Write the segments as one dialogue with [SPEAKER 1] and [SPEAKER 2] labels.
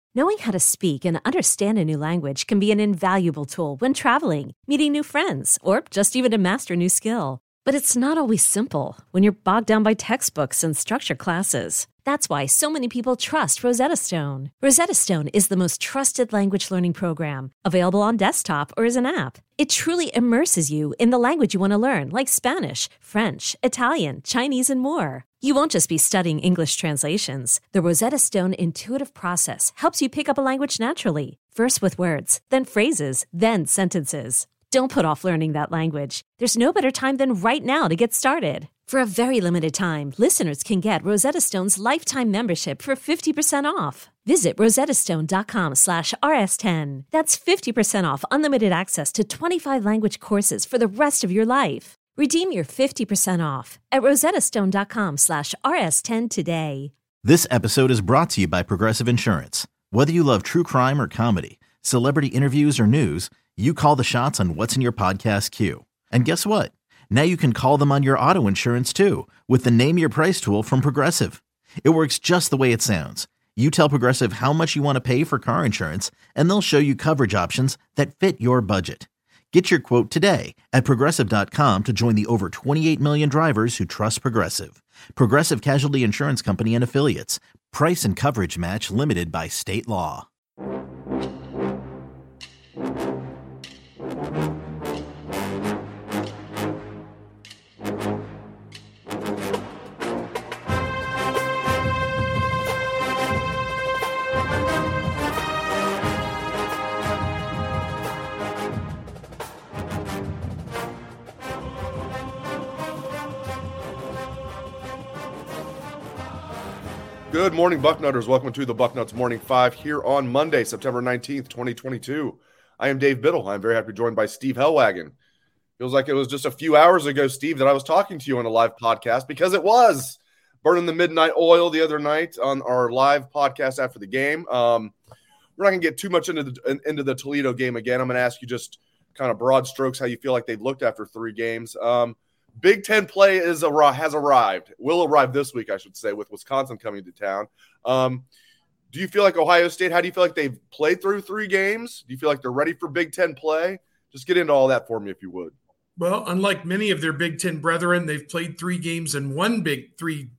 [SPEAKER 1] Knowing how to speak and understand a new language can be an invaluable tool when traveling, meeting new friends, or just even to master a new skill. But it's not always simple when you're bogged down by textbooks and structured classes. That's why so many people trust Rosetta Stone. Rosetta Stone is the most trusted language learning program, available on desktop or as an app. It truly immerses you in the language you want to learn, like Spanish, French, Italian, Chinese, and more. You won't just be studying English translations. The Rosetta Stone intuitive process helps you pick up a language naturally, first with words, then phrases, then sentences. Don't put off learning that language. There's no better time than right now to get started. For a very limited time, listeners can get Rosetta Stone's lifetime membership for 50% off. Visit rosettastone.com/rs10. That's 50% off unlimited access to 25 language courses for the rest of your life. Redeem your 50% off at rosettastone.com/rs10 today.
[SPEAKER 2] This episode is brought to you by Progressive Insurance. Whether you love true crime or comedy, celebrity interviews or news, you call the shots on what's in your podcast queue. And guess what? Now you can call them on your auto insurance too with the Name Your Price tool from Progressive. It works just the way it sounds. You tell Progressive how much you want to pay for car insurance, and they'll show you coverage options that fit your budget. Get your quote today at Progressive.com to join the over 28 million drivers who trust Progressive. Progressive Casualty Insurance Company and Affiliates. Price and coverage match limited by state law.
[SPEAKER 3] Good morning, Bucknutters. Welcome to the Bucknuts Morning Five here on Monday, September 19th, 2022. I am Dave Biddle. I'm very happy to be joined by Steve Hellwagon. Feels like it was just a few hours ago, Steve, that I was talking to you on a live podcast, because it was burning the midnight oil the other night on our live podcast after the game. We're not going to get too much into the Toledo game again. I'm going to ask you just kind of broad strokes how you feel like they've looked after 3 games. Big Ten play has arrived. Will arrive this week, I should say, with Wisconsin coming to town. Do you feel like Ohio State, how do you feel like they've played through 3 games? Do you feel like they're ready for Big Ten play? Just get into all that for me if you would.
[SPEAKER 4] Well, unlike many of their Big Ten brethren, they've played 3 games and won 3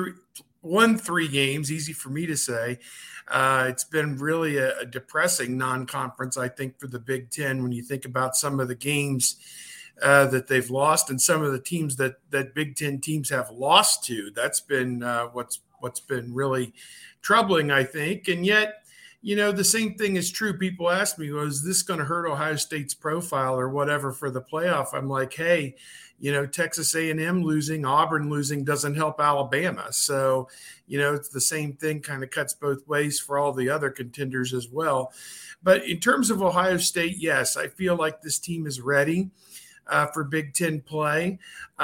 [SPEAKER 4] games. Easy for me to say. It's been really a depressing non-conference, I think, for the Big Ten when you think about some of the games that they've lost and some of the teams that Big Ten teams have lost to. That's been what's been really troubling, I think. And yet, you know, the same thing is true. People ask me, well, is this going to hurt Ohio State's profile or whatever for the playoff? I'm like, hey, you know, Texas A&M losing, Auburn losing doesn't help Alabama. So, you know, it's the same thing, kind of cuts both ways for all the other contenders as well. But in terms of Ohio State, yes, I feel like this team is ready for Big Ten play.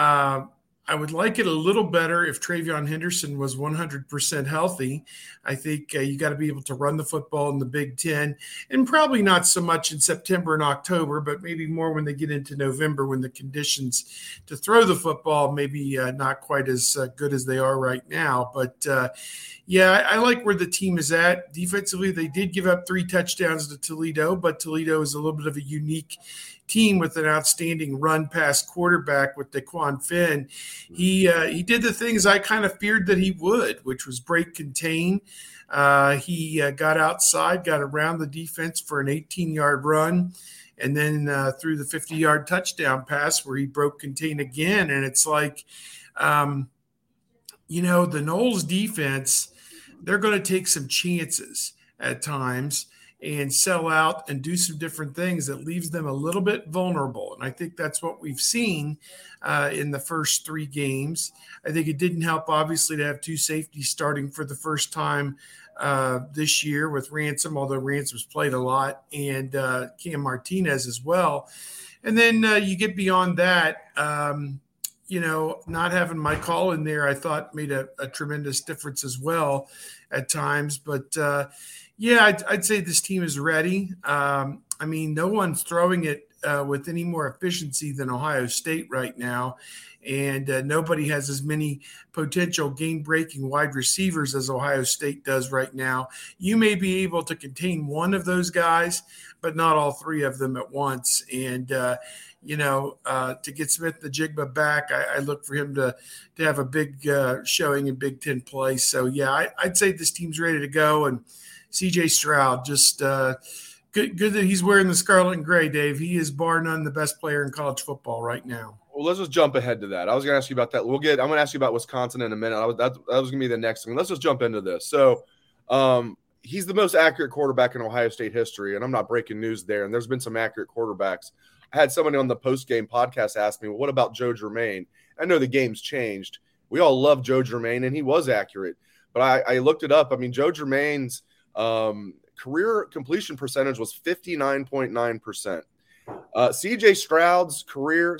[SPEAKER 4] I would like it a little better if TreVeyon Henderson was 100% healthy. I think you got to be able to run the football in the Big Ten, and probably not so much in September and October, but maybe more when they get into November, when the conditions to throw the football maybe not quite as good as they are right now. But yeah, I like where the team is at. Defensively, they did give up 3 touchdowns to Toledo, but Toledo is a little bit of a unique team with an outstanding run-pass quarterback with Daquan Finn. He did the things I kind of feared that he would, which was break contain. He got outside, got around the defense for an 18-yard run, and then threw the 50-yard touchdown pass where he broke contain again. And it's like, you know, the Noles defense, they're going to take some chances at times and sell out and do some different things that leaves them a little bit vulnerable. And I think that's what we've seen in the first 3 games. I think it didn't help, obviously, to have 2 safeties starting for the first time this year with Ransom, although Ransom's played a lot, and Cam Martinez as well. And then you get beyond that, you know, not having my call in there, I thought made a tremendous difference as well at times. But yeah, I'd say this team is ready. I mean, no one's throwing it with any more efficiency than Ohio State right now. And nobody has as many potential game-breaking wide receivers as Ohio State does right now. You may be able to contain one of those guys, but not all three of them at once. And, to get Smith-Njigba back, I look for him to have a big showing in Big Ten play. So, yeah, I'd say this team's ready to go. And C.J. Stroud, just good that he's wearing the scarlet and gray, Dave. He is bar none the best player in college football right now.
[SPEAKER 3] Well, let's just jump ahead to that. I was going to ask you about that. I'm going to ask you about Wisconsin in a minute. That was going to be the next thing. Let's just jump into this. So, he's the most accurate quarterback in Ohio State history, and I'm not breaking news there. And there's been some accurate quarterbacks. I had somebody on the post-game podcast ask me, well, what about Joe Germain? I know the game's changed. We all love Joe Germain, and he was accurate. But I looked it up. I mean, Joe Germain's career completion percentage was 59.9%. C.J. Stroud's career,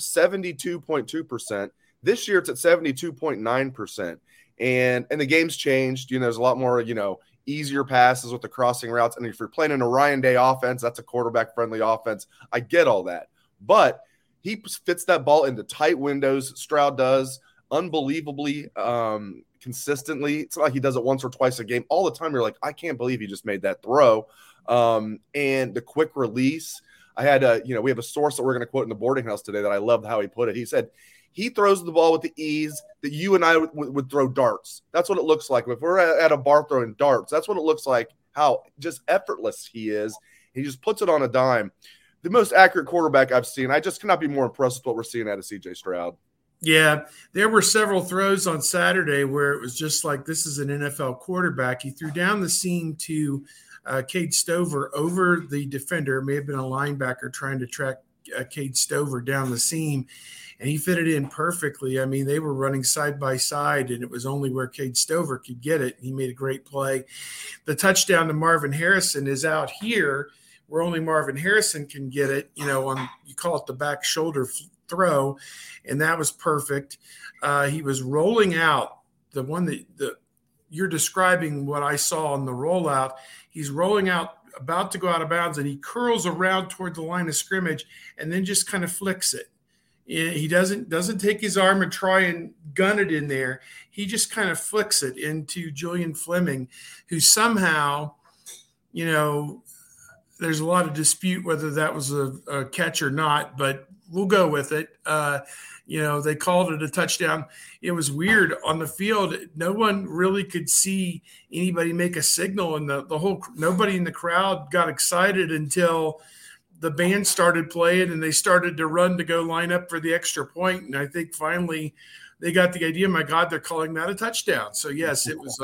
[SPEAKER 3] 72.2%. This year, it's at 72.9%. And the game's changed. There's a lot more, easier passes with the crossing routes. And if you're playing in a Ryan Day offense, that's a quarterback-friendly offense. I get all that. But he fits that ball into tight windows. Stroud does unbelievably consistently. It's not like he does it once or twice a game. All the time, you're like, I can't believe he just made that throw. And the quick release. I had we have a source that we're going to quote in the boarding house today that I loved how he put it. He said, he throws the ball with the ease that you and I would throw darts. That's what it looks like. If we're at a bar throwing darts, that's what it looks like, how just effortless he is. He just puts it on a dime. The most accurate quarterback I've seen. I just cannot be more impressed with what we're seeing out of C.J. Stroud.
[SPEAKER 4] Yeah, there were several throws on Saturday where it was just like, this is an NFL quarterback. He threw down the seam to Cade Stover over the defender. It may have been a linebacker trying to track Cade Stover down the seam, and he fit it in perfectly. I mean, they were running side by side, and it was only where Cade Stover could get it. He made a great play. The touchdown to Marvin Harrison is out here where only Marvin Harrison can get it, you call it the back shoulder throw, and that was perfect. He was rolling out the one that you're describing what I saw on the rollout. He's rolling out, about to go out of bounds, and he curls around toward the line of scrimmage and then just kind of flicks it. He doesn't take his arm and try and gun it in there. He just kind of flicks it into Julian Fleming, who somehow, there's a lot of dispute whether that was a catch or not, but we'll go with it. They called it a touchdown. It was weird on the field. No one really could see anybody make a signal, and nobody in the crowd got excited until the band started playing and they started to run to go line up for the extra point. And I think finally they got the idea, my God, they're calling that a touchdown. So yes, it was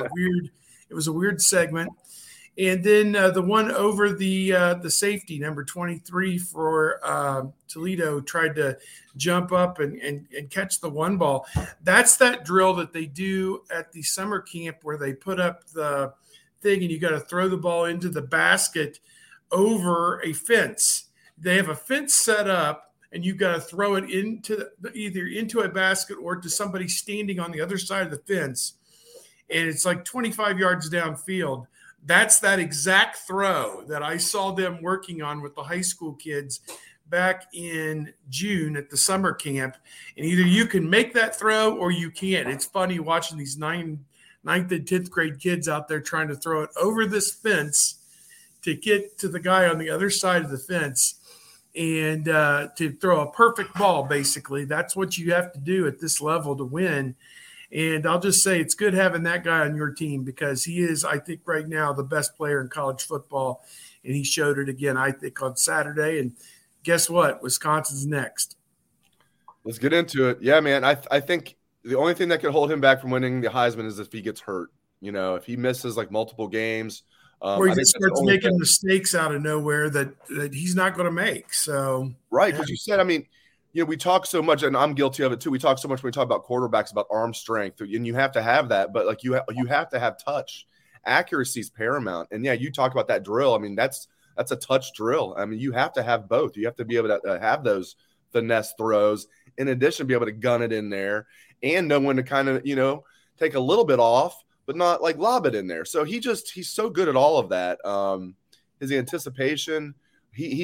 [SPEAKER 4] a weird segment. And then the one over the safety, number 23 for Toledo, tried to jump up and catch the one ball. That's that drill that they do at the summer camp where they put up the thing and you got to throw the ball into the basket over a fence. They have a fence set up and you've got to throw it either into a basket or to somebody standing on the other side of the fence. And it's like 25 yards downfield. That's that exact throw that I saw them working on with the high school kids back in June at the summer camp. And either you can make that throw or you can't. It's funny watching these 9th and 10th grade kids out there trying to throw it over this fence to get to the guy on the other side of the fence and to throw a perfect ball, basically. That's what you have to do at this level to win. And I'll just say it's good having that guy on your team because he is, I think, right now the best player in college football. And he showed it again, I think, on Saturday. And guess what? Wisconsin's next.
[SPEAKER 3] Let's get into it. Yeah, man, I think the only thing that could hold him back from winning the Heisman is if he gets hurt. If he misses like multiple games.
[SPEAKER 4] Or he just starts making mistakes out of nowhere that he's not going to make. So
[SPEAKER 3] right, because you said, we talk so much, and I'm guilty of it too. We talk so much when we talk about quarterbacks about arm strength, and you have to have that. But like you have to have touch. Accuracy is paramount. And yeah, you talked about that drill. That's a touch drill. You have to have both. You have to be able to have those finesse throws. In addition, be able to gun it in there and know when to kind of take a little bit off, but not like lob it in there. So he's so good at all of that. His anticipation, he's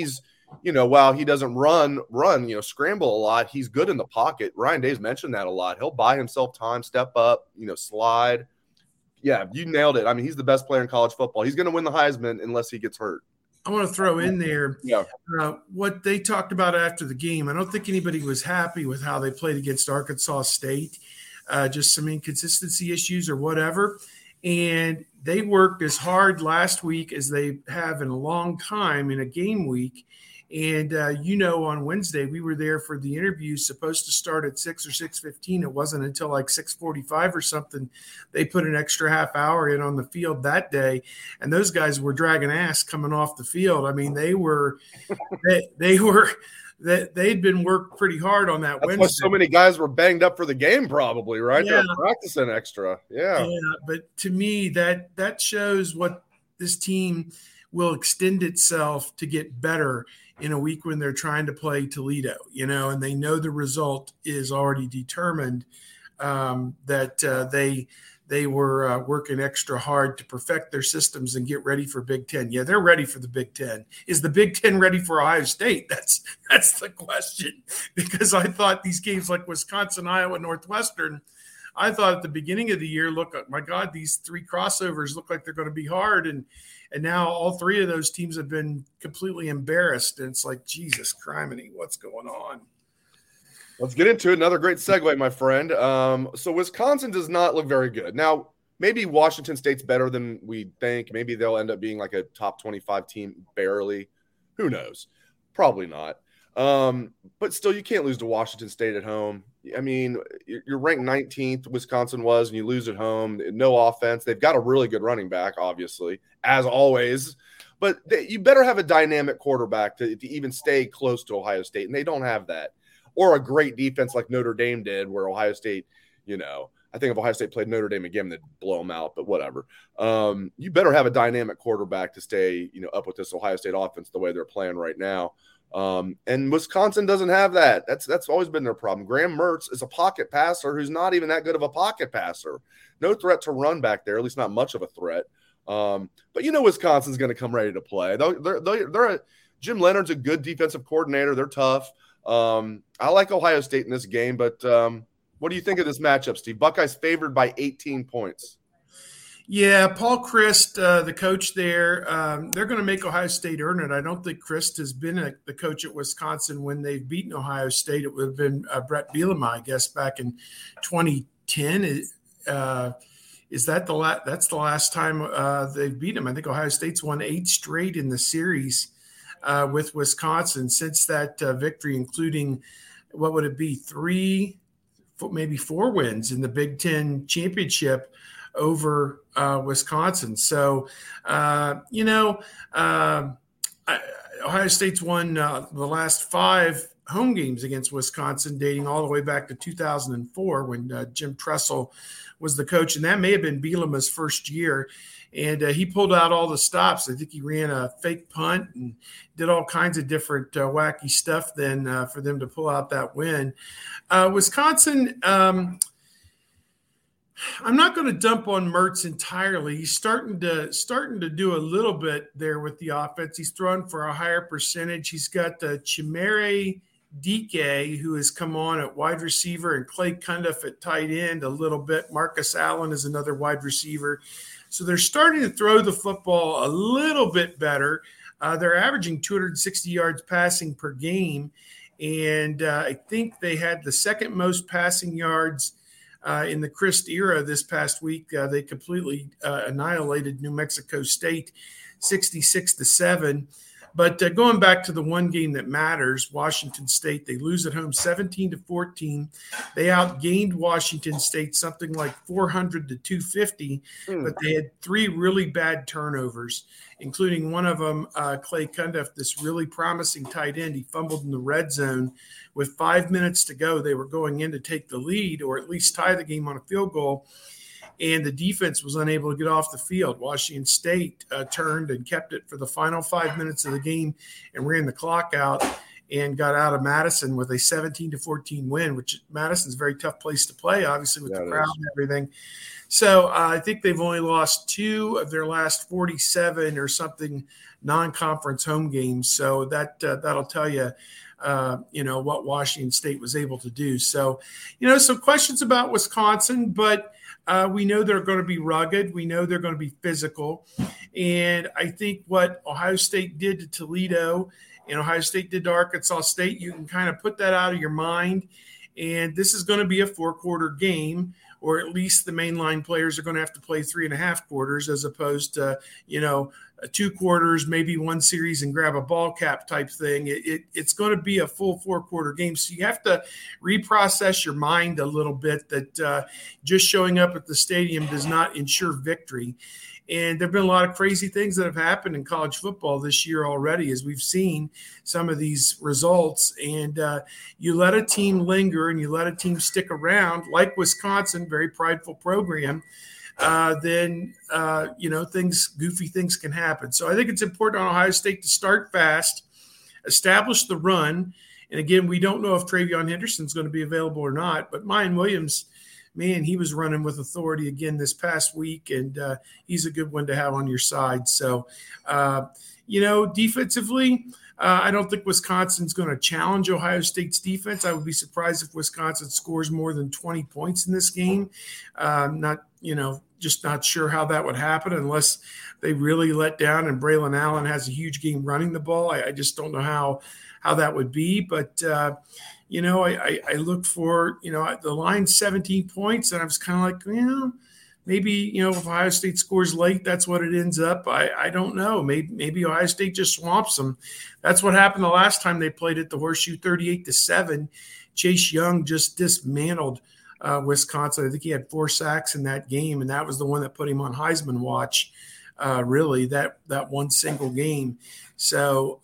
[SPEAKER 3] while he doesn't run, scramble a lot, he's good in the pocket. Ryan Day's mentioned that a lot. He'll buy himself time, step up, slide. Yeah, you nailed it. I mean, he's the best player in college football. He's going to win the Heisman unless he gets hurt.
[SPEAKER 4] I want to throw in there what they talked about after the game. I don't think anybody was happy with how they played against Arkansas State, just some inconsistency issues or whatever. And they worked as hard last week as they have in a long time in a game week. And, on Wednesday, we were there for the interview, supposed to start at 6 or 6:15. It wasn't until like 6:45 or something. They put an extra half hour in on the field that day. And those guys were dragging ass coming off the field. I mean, they'd been worked pretty hard on that Wednesday.
[SPEAKER 3] That's why so many guys were banged up for the game probably, right?
[SPEAKER 4] Yeah.
[SPEAKER 3] They're practicing extra. Yeah.
[SPEAKER 4] But to me, that shows what this team will extend itself to get better in a week when they're trying to play Toledo, and they know the result is already determined, that they were working extra hard to perfect their systems and get ready for Big Ten. Yeah, they're ready for the Big Ten. Is the Big Ten ready for Ohio State? That's the question, because I thought these games like Wisconsin, Iowa, Northwestern, I thought at the beginning of the year, look, my God, these three crossovers look like they're going to be hard. And now all three of those teams have been completely embarrassed. And it's like, Jesus criminy, what's going on?
[SPEAKER 3] Let's get into it. Another great segue, my friend. So Wisconsin does not look very good. Now, maybe Washington State's better than we think. Maybe they'll end up being like a top 25 team barely. Who knows? Probably not. But still, you can't lose to Washington State at home. I mean, you're ranked 19th, Wisconsin was, and you lose at home. No offense. They've got a really good running back, obviously, as always. But you better have a dynamic quarterback to even stay close to Ohio State, and they don't have that. Or a great defense like Notre Dame did, where Ohio State, I think if Ohio State played Notre Dame again, they'd blow them out, but whatever. You better have a dynamic quarterback to stay, up with this Ohio State offense the way they're playing right now. And Wisconsin doesn't have that. That's always been their problem. Graham Mertz is a pocket passer who's not even that good of a pocket passer. No threat to run back there, at least not much of a threat. But Wisconsin's going to come ready to play. Jim Leonard's a good defensive coordinator. They're tough. I like Ohio State in this game, but what do you think of this matchup, Steve? Buckeyes favored by 18 points.
[SPEAKER 4] Yeah, Paul Chryst, the coach there, they're going to make Ohio State earn it. I don't think Chryst has been the coach at Wisconsin when they've beaten Ohio State. It would have been Brett Bielema, I guess, back in 2010. Is that that's the last time they've beat him? I think Ohio State's won 8 straight in the series with Wisconsin since that victory, including what would it be, 3, maybe 4 wins in the Big Ten championship over Wisconsin. So, Ohio State's won the last 5 home games against Wisconsin, dating all the way back to 2004 when Jim Tressel was the coach. And that may have been Bielema's first year. And he pulled out all the stops. I think he ran a fake punt and did all kinds of different wacky stuff then for them to pull out that win. Wisconsin, I'm not going to dump on Mertz entirely. He's starting to do a little bit there with the offense. He's throwing for a higher percentage. He's got Chimere Dike, who has come on at wide receiver, and Clay Cundiff at tight end a little bit. Marcus Allen is another wide receiver. So they're starting to throw the football a little bit better. They're averaging 260 yards passing per game, and I think they had the second most passing yards in the Chryst era this past week. They completely annihilated New Mexico State 66-7. But going back to the one game that matters, Washington State, they lose at home 17-14. They outgained Washington State something like 400-250, but they had 3 really bad turnovers, including one of them, Clay Cundiff, this really promising tight end. He fumbled in the red zone with 5 minutes to go. They were going in to take the lead or at least tie the game on a field goal, and the defense was unable to get off the field. Washington State turned and kept it for the final 5 minutes of the game and ran the clock out. and got out of Madison with a 17-14 win, which Madison's a very tough place to play, obviously, with the crowd and everything. So I think they've only lost 2 of their last 47 or something non-conference home games. So that'll tell you, what Washington State was able to do. So, some questions about Wisconsin, but we know they're going to be rugged. We know they're going to be physical. And I think what Ohio State did to Toledo and Ohio State did to Arkansas State, you can kind of put that out of your mind. And this is going to be a 4-quarter game, or at least the mainline players are going to have to play 3.5 quarters as opposed to, 2 quarters, maybe one series and grab a ball cap type thing. It's going to be a full 4-quarter game. So you have to reprocess your mind a little bit that just showing up at the stadium does not ensure victory. And there have been a lot of crazy things that have happened in college football this year already, as we've seen some of these results. And you let a team linger and you let a team stick around, like Wisconsin, very prideful program, then goofy things can happen. So I think it's important on Ohio State to start fast, establish the run. And again, we don't know if TreVeyon Henderson's going to be available or not, but Miyan Williams, man, he was running with authority again this past week, and he's a good one to have on your side. So, defensively, I don't think Wisconsin's going to challenge Ohio State's defense. I would be surprised if Wisconsin scores more than 20 points in this game. Just not sure how that would happen unless they really let down and Braylon Allen has a huge game running the ball. I just don't know how that would be. But, I looked for, the line 17 points, and I was kind of like, maybe, if Ohio State scores late, that's what it ends up. I don't know. Maybe Ohio State just swamps them. That's what happened the last time they played at the Horseshoe, 38-7. Chase Young just dismantled Wisconsin. I think he had 4 sacks in that game, and that was the one that put him on Heisman watch, really, that one single game. So,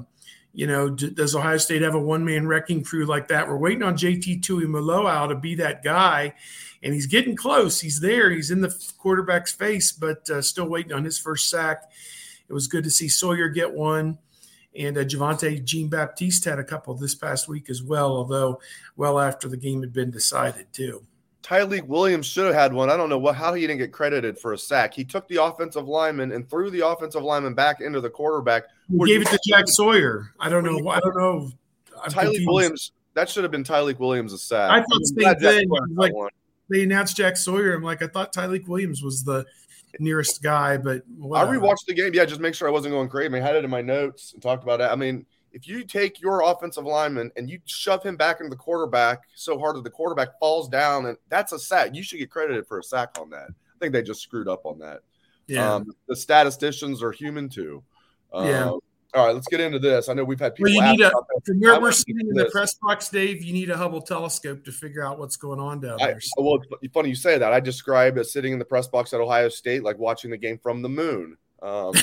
[SPEAKER 4] does Ohio State have a one-man wrecking crew like that? We're waiting on JT Tuimoloau to be that guy, and he's getting close. He's there. He's in the quarterback's face, but still waiting on his first sack. It was good to see Sawyer get one, and Javonte Jean-Baptiste had a couple this past week as well, although well after the game had been decided too.
[SPEAKER 3] Tyleik Williams should have had one. I don't know how he didn't get credited for a sack. He took the offensive lineman and threw the offensive lineman back into the quarterback.
[SPEAKER 4] He gave it to Jack Sawyer. I don't know.
[SPEAKER 3] Tyleik Williams, that should have been Tyleik Williams' sack.
[SPEAKER 4] I thought same thing. Like, they announced Jack Sawyer. I'm like, I thought Tyleik Williams was the nearest guy, but whatever.
[SPEAKER 3] I rewatched the game. Yeah, just make sure I wasn't going crazy. I had it in my notes and talked about it. I mean, if you take your offensive lineman and you shove him back into the quarterback so hard that the quarterback falls down, and that's a sack, you should get credited for a sack on that. I think they just screwed up on that.
[SPEAKER 4] Yeah.
[SPEAKER 3] The statisticians are human too.
[SPEAKER 4] Yeah.
[SPEAKER 3] All right, let's get into this. I know we've had people.
[SPEAKER 4] Well, from where we're sitting in the press box, Dave, you need a Hubble telescope to figure out what's going on down there.
[SPEAKER 3] Well, it's funny you say that. I describe as sitting in the press box at Ohio State like watching the game from the moon. But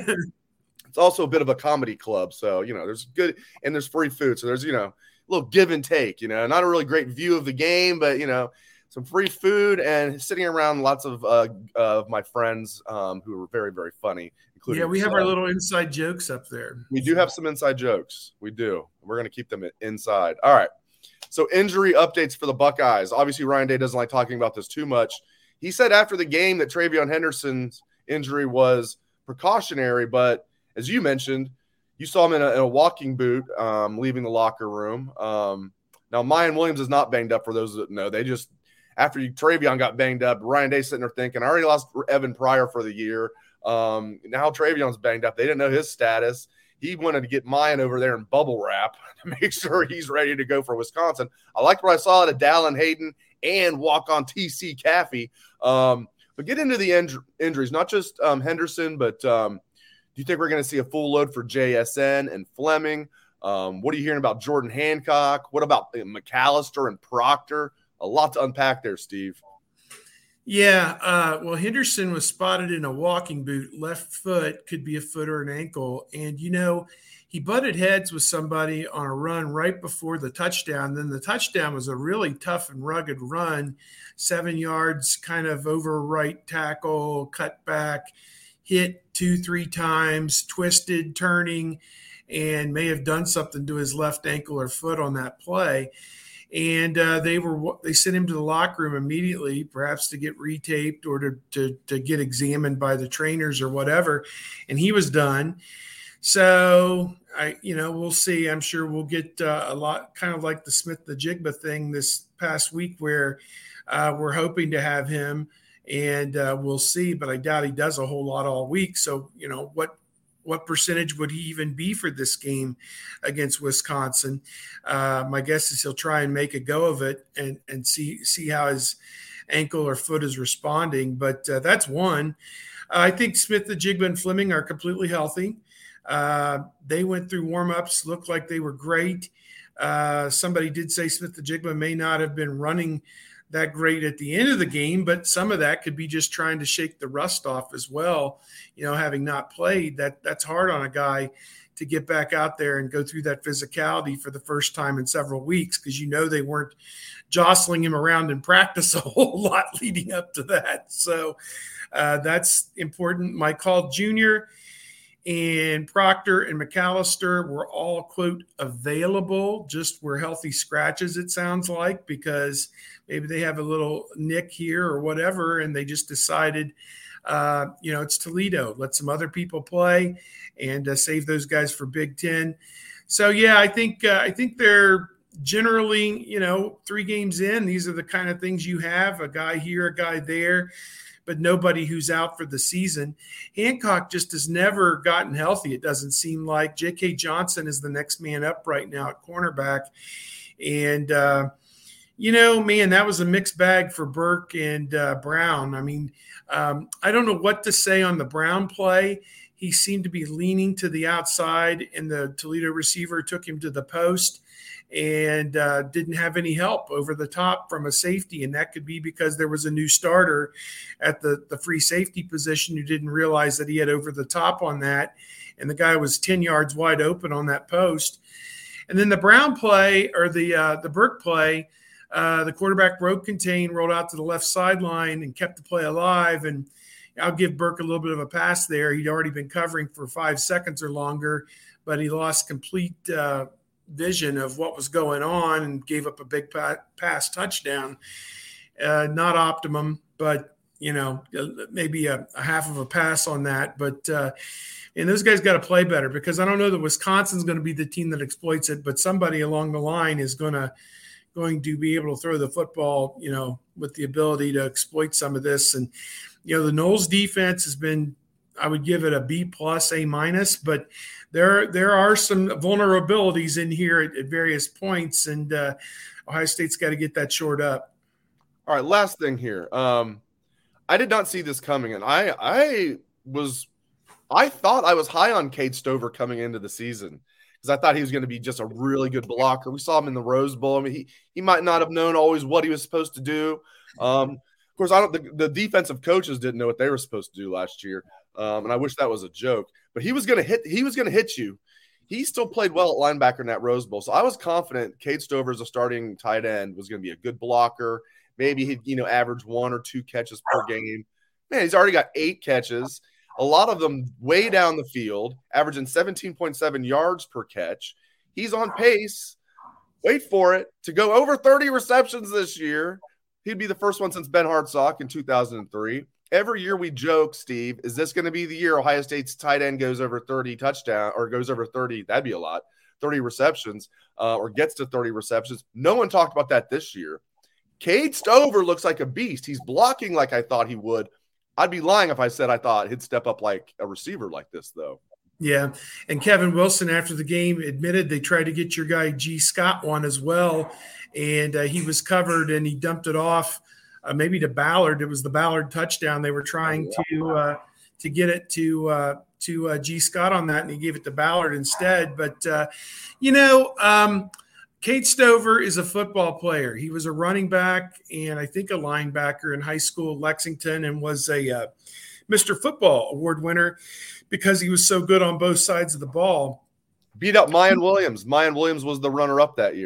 [SPEAKER 3] it's also a bit of a comedy club. So, there's good and there's free food. So there's, a little give and take, not a really great view of the game, but, some free food and sitting around lots of my friends who are very, very funny.
[SPEAKER 4] Yeah, we have our little inside jokes up there.
[SPEAKER 3] We do have some inside jokes. We do. We're going to keep them inside. All right. So injury updates for the Buckeyes. Obviously, Ryan Day doesn't like talking about this too much. He said after the game that TreVeyon Henderson's injury was precautionary, but as you mentioned, you saw him in a walking boot leaving the locker room. Now, Miyan Williams is not banged up for those that know. They just, after TreVeyon got banged up, Ryan Day sitting there thinking, I already lost Evan Pryor for the year. Now TreVeyon's banged up. They didn't know his status. He wanted to get Miyan over there in bubble wrap to make sure he's ready to go for Wisconsin. I liked what I saw out of Dallin Hayden and walk-on TC Caffey. But get into the injuries, not just Henderson, but do you think we're going to see a full load for JSN and Fleming? What are you hearing about Jordan Hancock? What about McAllister and Proctor? A lot to unpack there, Steve.
[SPEAKER 4] Yeah, well, Henderson was spotted in a walking boot, left foot, could be a foot or an ankle. And, he butted heads with somebody on a run right before the touchdown. Then the touchdown was a really tough and rugged run, 7 yards, kind of over right tackle, cut back, hit 2-3 times, twisted, turning. and may have done something to his left ankle or foot on that play. And they sent him to the locker room immediately, perhaps to get retaped or to get examined by the trainers or whatever. And he was done. So we'll see. I'm sure we'll get a lot, kind of like the Smith-Njigba thing this past week, where we're hoping to have him, and we'll see. But I doubt he does a whole lot all week. So what percentage would he even be for this game against Wisconsin? My guess is he'll try and make a go of it and see how his ankle or foot is responding. But that's one. I think Smith-Njigba and Fleming are completely healthy. They went through warm-ups, looked like they were great. Somebody did say Smith-Njigba may not have been running that great at the end of the game, but some of that could be just trying to shake the rust off as well. Having not played, that's hard on a guy to get back out there and go through that physicality for the first time in several weeks, because they weren't jostling him around in practice a whole lot leading up to that. So that's important. Mike Hall Jr. and Proctor and McAllister were all, quote, available, just were healthy scratches, it sounds like, because maybe they have a little nick here or whatever, and they just decided, it's Toledo. Let some other people play and save those guys for Big Ten. So, yeah, I think they're generally, 3 games in, these are the kind of things you have, a guy here, a guy there, but nobody who's out for the season. Hancock just has never gotten healthy, it doesn't seem like. J.K. Johnson is the next man up right now at cornerback. And, that was a mixed bag for Burke and Brown. I mean, I don't know what to say on the Brown play. He seemed to be leaning to the outside, and the Toledo receiver took him to the post and didn't have any help over the top from a safety. And that could be because there was a new starter at the free safety position who didn't realize that he had over the top on that. And the guy was 10 yards wide open on that post. And then the Brown play, or the Burke play, the quarterback broke contain, rolled out to the left sideline and kept the play alive. And I'll give Burke a little bit of a pass there. He'd already been covering for 5 seconds or longer, but he lost complete vision of what was going on and gave up a big pass touchdown. Not optimum, but maybe a half of a pass on that. But and those guys got to play better, because I don't know that Wisconsin's going to be the team that exploits it, but somebody along the line is going to be able to throw the football, with the ability to exploit some of this. And the Knowles defense has been, I would give it a B+, A-, but there are some vulnerabilities in here at various points, and Ohio State's got to get that shored up.
[SPEAKER 3] All right, last thing here. I did not see this coming, and I thought I was high on Cade Stover coming into the season, because I thought he was going to be just a really good blocker. We saw him in the Rose Bowl. I mean, he might not have known always what he was supposed to do. Of course, the defensive coaches didn't know what they were supposed to do last year, and I wish that was a joke. But he was going to hit you. He still played well at linebacker in that Rose Bowl, so I was confident Cade Stover as a starting tight end was going to be a good blocker. Maybe he'd average 1 or 2 catches per game. Man, he's already got 8 catches. A lot of them way down the field, averaging 17.7 yards per catch. He's on pace, wait for it, to go over 30 receptions this year. He'd be the first one since Ben Hartsock in 2003. Every year we joke, Steve, is this going to be the year Ohio State's tight end goes over 30 touchdowns, or goes over 30, that'd be a lot, 30 receptions, or gets to 30 receptions. No one talked about that this year. Cade Stover looks like a beast. He's blocking like I thought he would. I'd be lying if I said I thought he'd step up like a receiver like this, though.
[SPEAKER 4] Yeah, and Kevin Wilson after the game admitted they tried to get your guy G. Scott one as well, and he was covered and he dumped it off maybe to Ballard. It was the Ballard touchdown. They were trying to get it to G. Scott on that, and he gave it to Ballard instead. But, Cade Stover is a football player. He was a running back and I think a linebacker in high school at Lexington, and was a Mr. Football Award winner because he was so good on both sides of the ball.
[SPEAKER 3] Beat up Mayan Williams. Mayan Williams was the runner-up that year.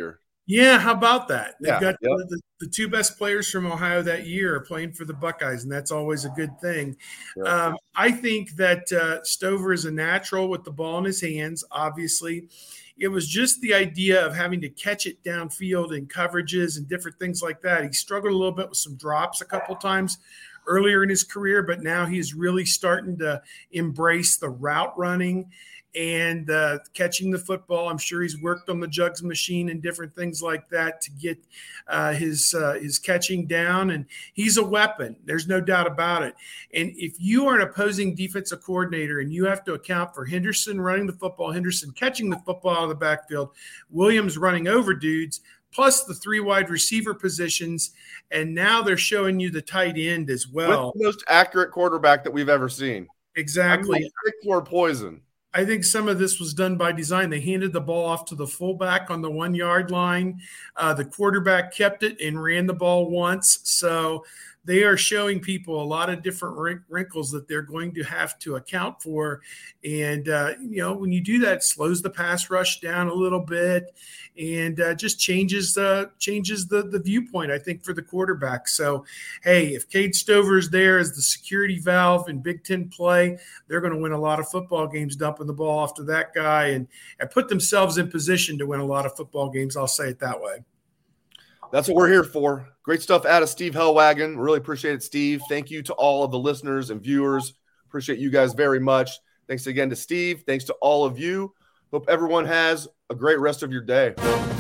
[SPEAKER 4] Yeah, how about that? They've
[SPEAKER 3] Yeah,
[SPEAKER 4] got
[SPEAKER 3] yep.
[SPEAKER 4] the two best players from Ohio that year are playing for the Buckeyes, and that's always a good thing.
[SPEAKER 3] Yep.
[SPEAKER 4] I think that Stover is a natural with the ball in his hands, obviously. It was just the idea of having to catch it downfield in coverages and different things like that. He struggled a little bit with some drops a couple times earlier in his career, but now he's really starting to embrace the route running and catching the football. I'm sure he's worked on the jugs machine and different things like that to get his catching down. And he's a weapon. There's no doubt about it. And if you are an opposing defensive coordinator and you have to account for Henderson running the football, Henderson catching the football out of the backfield, Williams running over dudes, plus the 3 wide receiver positions, and now they're showing you the tight end as well.
[SPEAKER 3] With the most accurate quarterback that we've ever seen.
[SPEAKER 4] Exactly.
[SPEAKER 3] Pick poison.
[SPEAKER 4] I think some of this was done by design. They handed the ball off to the fullback on the 1 yard line. The quarterback kept it and ran the ball once. So they are showing people a lot of different wrinkles that they're going to have to account for. And, when you do that, it slows the pass rush down a little bit and just changes the viewpoint, I think, for the quarterback. So, hey, if Cade Stover is there as the security valve in Big Ten play, they're going to win a lot of football games dumping the ball off to that guy and put themselves in position to win a lot of football games. I'll say it that way.
[SPEAKER 3] That's what we're here for. Great stuff out of Steve Hellwagon. Really appreciate it, Steve. Thank you to all of the listeners and viewers. Appreciate you guys very much. Thanks again to Steve. Thanks to all of you. Hope everyone has a great rest of your day.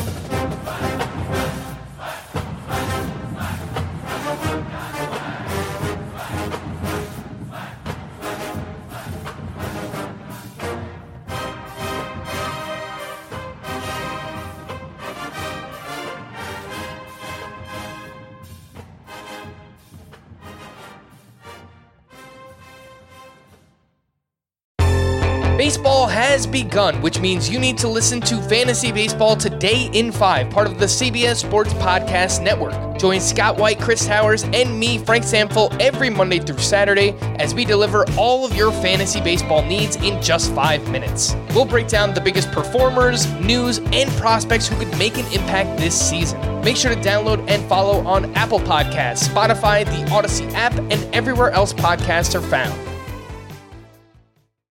[SPEAKER 5] Baseball has begun, which means you need to listen to Fantasy Baseball Today in 5, part of the CBS Sports Podcast Network. Join Scott White, Chris Towers, and me, Frank Samfel, every Monday through Saturday as we deliver all of your fantasy baseball needs in just 5 minutes. We'll break down the biggest performers, news, and prospects who could make an impact this season. Make sure to download and follow on Apple Podcasts, Spotify, the Odyssey app, and everywhere else podcasts are found.